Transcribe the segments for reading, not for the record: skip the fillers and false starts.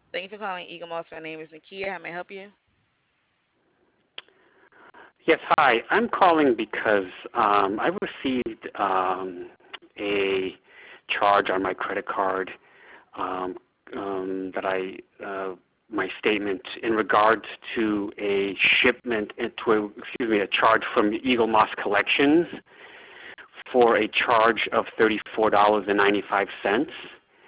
Thank you for calling Eagle Moss. My name is Nakia. How may I help you? Yes, hi. I'm calling because I received a charge on my credit card um, that my statement in regards to a shipment a charge from Eagle Moss Collections for a charge of $34.95.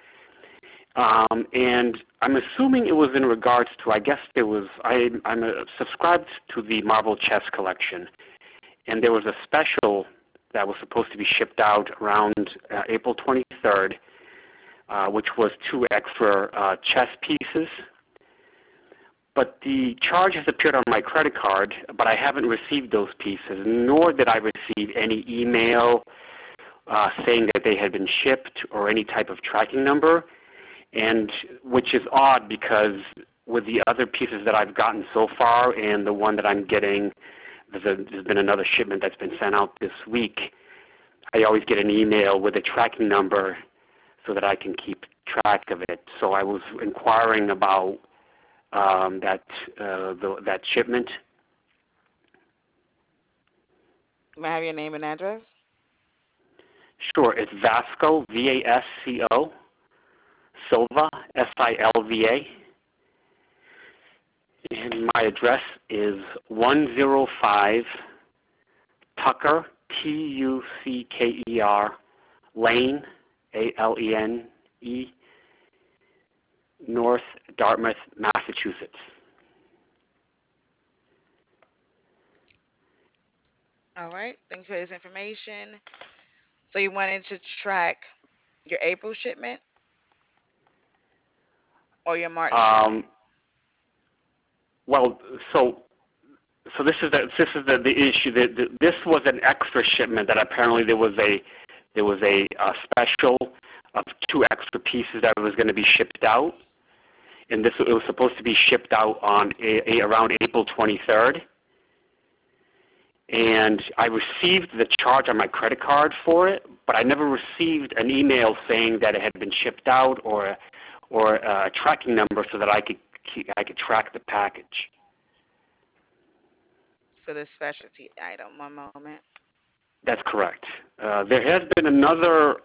And I'm assuming it was in regards to, I guess there was, I'm subscribed to the Marvel Chess Collection, and there was a special that was supposed to be shipped out around April 23rd, which was two extra chess pieces. But the charge has appeared on my credit card, but I haven't received those pieces, nor did I receive any email saying that they had been shipped or any type of tracking number, and which is odd because with the other pieces that I've gotten so far and the one that I'm getting, there's been another shipment that's been sent out this week. I always get an email with a tracking number so that I can keep track of it. So I was inquiring about that shipment. May I have your name and address? Sure, it's Vasco, Vasco, Silva, Silva, and my address is 105 Tucker, Tucker Lane, Alene, North Dartmouth, Massachusetts. All right. Thanks for this information. So you wanted to track your April shipment or your March shipment? Um, well, so this is the issue. This was an extra shipment that apparently there was a special of two extra pieces that was going to be shipped out, and it was supposed to be shipped out on around April 23rd. And I received the charge on my credit card for it, but I never received an email saying that it had been shipped out or a tracking number so that I could track the package. For the specialty item. One moment. That's correct. There has been another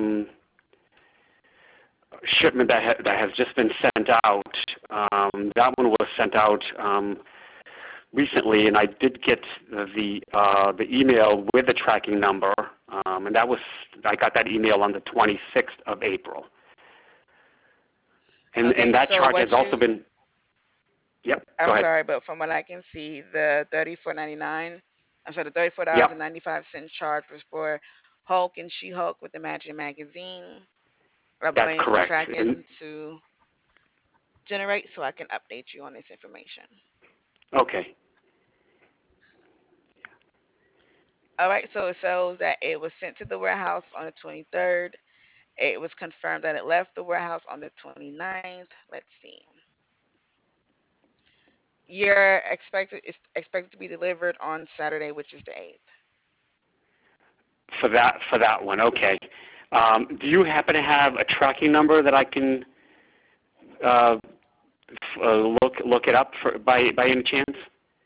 shipment that has just been sent out. That one was sent out recently, and I did get the email with the tracking number, and I got that email on the 26th of April. And Okay, that so charge has what also you been. Yep. Go I'm ahead. sorry, but from what I can see, the 34.99, I'm sorry, the Yep. $34.95 charge was for Hulk and She-Hulk with the matching magazine. I'm That's waiting for correct. And tracking to generate so I can update you on this information. okay. All right, so it shows that it was sent to the warehouse on the 23rd. It was confirmed that it left the warehouse on the 29th. Let's see. You're expected it's expected to be delivered on Saturday, which is the 8th. For that one, okay. Do you happen to have a tracking number that I can uh, look it up by any chance?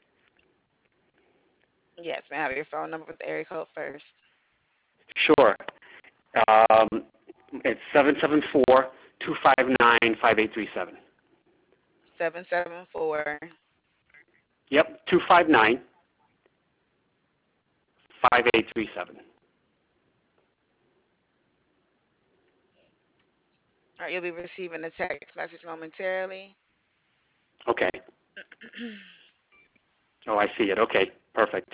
Yes, may I have your phone number with the area code first? Sure. Um, it's 774-259-5837. 774. Yep, 259-5837. All right, you'll be receiving a text message momentarily. Okay. Oh, I see it. Okay, perfect.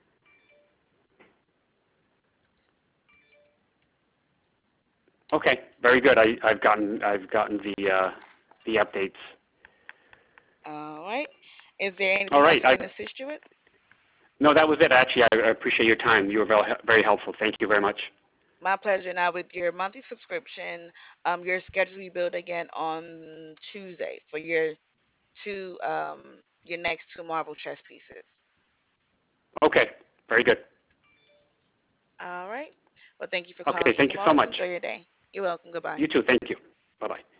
Okay, very good. I've gotten the updates. All right. Is there All anything else right. I can assist you with? No, that was it. Actually, I appreciate your time. You were very helpful. Thank you very much. My pleasure. Now, with your monthly subscription, your schedule will be built again on Tuesday for your next two Marvel chess pieces. Okay, very good. All right. Well, thank you for Okay, calling thank Eagle you so Moss. much. Enjoy your day. You're welcome. Goodbye. You too. Thank you. Bye bye.